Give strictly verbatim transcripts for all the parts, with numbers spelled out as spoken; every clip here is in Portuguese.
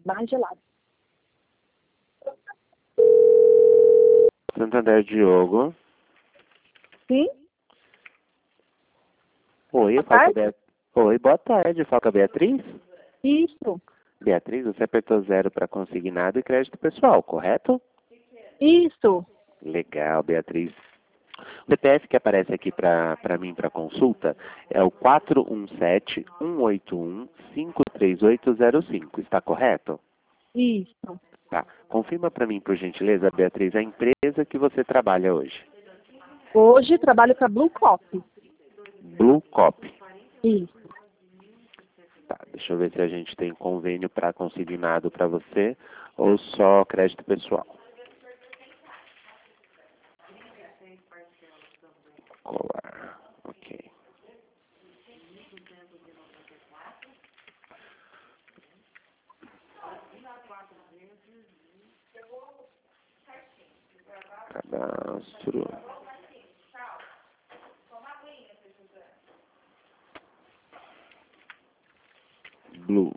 mais gelado. Santander Diogo. Sim? Oi, Boa fala com a tarde? Beat- Oi, boa tarde. Fala com a Beatriz? Isso. Beatriz, você apertou zero para consignado e crédito pessoal, correto? Isso. Legal, Beatriz. O C P F que aparece aqui para mim para consulta é o quatro um sete, um oito um, cinco três oito zero cinco. Está correto? Isso. Tá. Confirma para mim, por gentileza, Beatriz, a empresa que você trabalha hoje. Hoje trabalho para Blue Cop. Blue Cop. Isso. Tá, deixa eu ver se a gente tem convênio para consignado para você ou só crédito pessoal. Colar. Ok. Cadastro. Blue.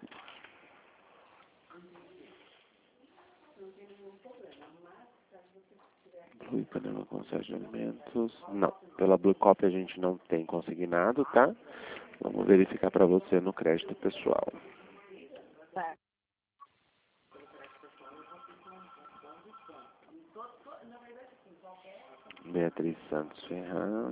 Blue Panela Consórcio de Alimentos. Não, pela Blue Cop a gente não tem consignado, tá? Vamos verificar para você no crédito pessoal. Certo. Beatriz Santos Ferraz.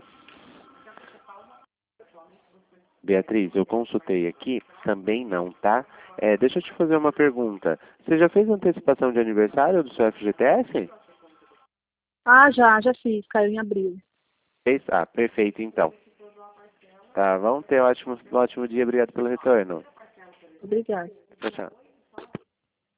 Beatriz, eu consultei aqui, também não, tá? É, deixa eu te fazer uma pergunta. Você já fez antecipação de aniversário do seu F G T S? Ah, já, já fiz. Caiu em abril. Fez? Ah, perfeito, então. Tá, vamos ter um ótimo, um ótimo dia. Obrigado pelo retorno. Obrigada. Tchau, tchau.